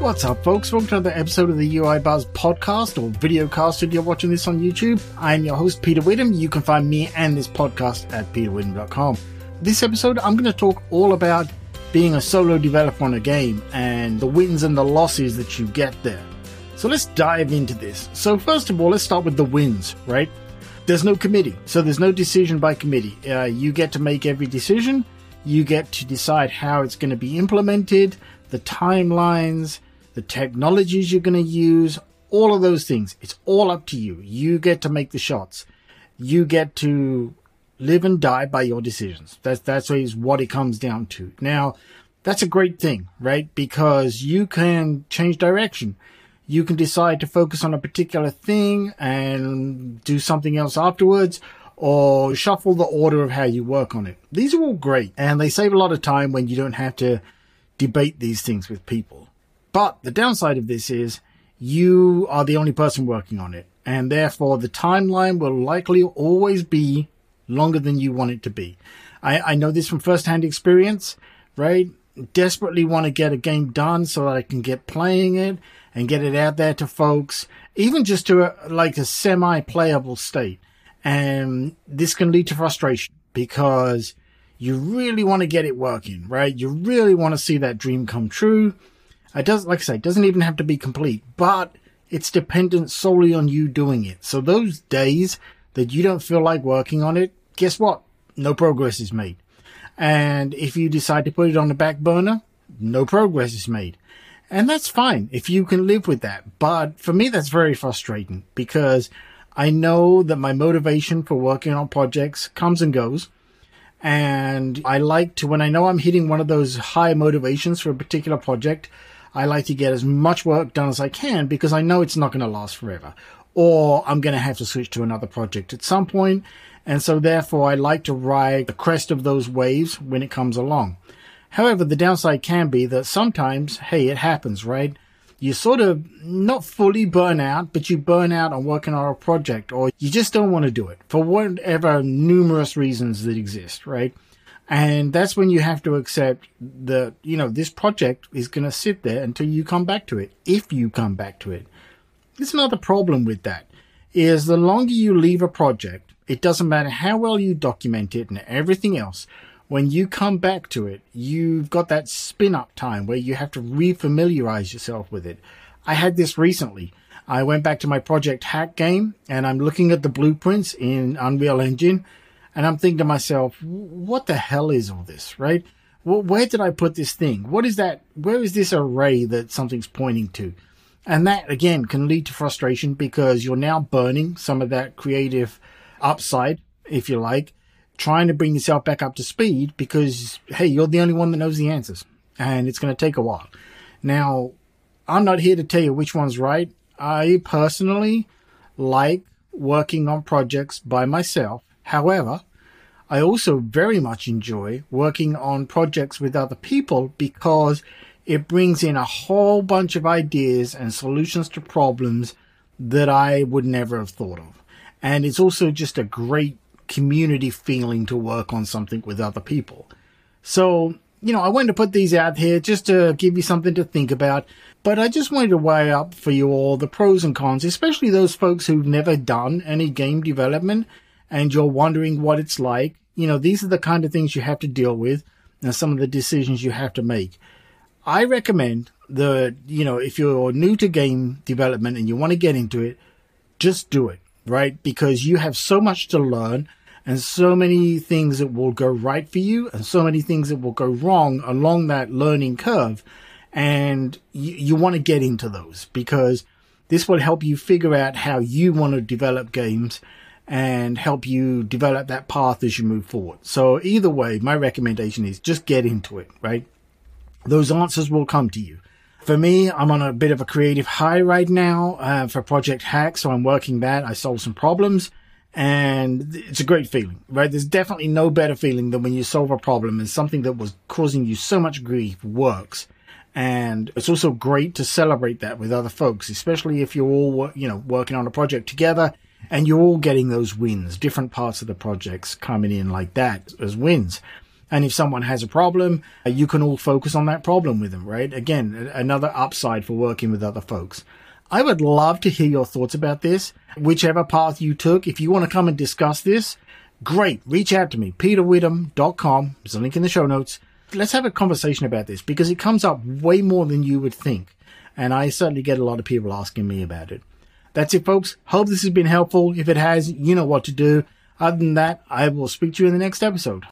What's up, folks? Welcome to another episode of the UI Buzz podcast or videocast if you're watching this on YouTube. I'm your host, Peter Whittam. You can find me and this podcast at peterwhittam.com. This episode, I'm going to talk all about being a solo developer on a game and the wins and the losses that you get there. So let's dive into this. So first of all, let's start with the wins, right? There's no committee, so there's no decision by committee. You get to make every decision. You get to decide how it's going to be implemented, the timelines, the technologies you're going to use, all of those things. It's all up to you. You get to make the shots. You get to live and die by your decisions. That's what it comes down to. Now, that's a great thing, right? Because you can change direction. You can decide to focus on a particular thing and do something else afterwards, or shuffle the order of how you work on it. These are all great, and they save a lot of time when you don't have to debate these things with people. But the downside of this is you are the only person working on it, and therefore the timeline will likely always be longer than you want it to be. I know this from first-hand experience, right? Desperately want to get a game done so that I can get playing it and get it out there to folks, even just to a semi-playable state. And this can lead to frustration because you really want to get it working, right? You really want to see that dream come true. It doesn't even have to be complete, but it's dependent solely on you doing it. So those days that you don't feel like working on it, guess what? No progress is made. And if you decide to put it on the back burner, no progress is made. And that's fine if you can live with that. But for me, that's very frustrating because I know that my motivation for working on projects comes and goes. And I like to, when I know I'm hitting one of those high motivations for a particular project, I like to get as much work done as I can because I know it's not going to last forever, or I'm going to have to switch to another project at some point. And so therefore I like to ride the crest of those waves when it comes along. However, the downside can be that sometimes, hey, it happens, right? You sort of not fully burn out, but you burn out on working on a project, or you just don't want to do it for whatever numerous reasons that exist, right? And that's when you have to accept that, this project is going to sit there until you come back to it, if you come back to it. There's another problem with that, is the longer you leave a project, it doesn't matter how well you document it and everything else, when you come back to it, you've got that spin-up time where you have to refamiliarize yourself with it. I had this recently. I went back to my Project Hack game, and I'm looking at the blueprints in Unreal Engine, and I'm thinking to myself, what the hell is all this, right? Well, where did I put this thing? What is that? Where is this array that something's pointing to? And that, again, can lead to frustration because you're now burning some of that creative upside, if you like, trying to bring yourself back up to speed because, hey, you're the only one that knows the answers, and it's going to take a while. Now, I'm not here to tell you which one's right. I personally like working on projects by myself. However, I also very much enjoy working on projects with other people because it brings in a whole bunch of ideas and solutions to problems that I would never have thought of. And it's also just a great community feeling to work on something with other people. So, I wanted to put these out here just to give you something to think about, but I just wanted to weigh up for you all the pros and cons, especially those folks who've never done any game development and you're wondering what it's like. These are the kind of things you have to deal with and some of the decisions you have to make. I recommend that, if you're new to game development and you want to get into it, just do it, right? Because you have so much to learn and so many things that will go right for you and so many things that will go wrong along that learning curve. And you want to get into those because this will help you figure out how you want to develop games and help you develop that path as you move forward. So either way, my recommendation is just get into it, right? Those answers will come to you. For me, I'm on a bit of a creative high right now for Project Hack, so I'm working that. I solved some problems, and it's a great feeling, right? There's definitely no better feeling than when you solve a problem and something that was causing you so much grief works. And it's also great to celebrate that with other folks, especially if you're all, working on a project together and you're all getting those wins, different parts of the projects coming in like that as wins. And if someone has a problem, you can all focus on that problem with them, right? Again, another upside for working with other folks. I would love to hear your thoughts about this, whichever path you took. If you want to come and discuss this, great. Reach out to me, peterwitham.com. There's a link in the show notes. Let's have a conversation about this because it comes up way more than you would think. And I certainly get a lot of people asking me about it. That's it, folks. Hope this has been helpful. If it has, you know what to do. Other than that, I will speak to you in the next episode.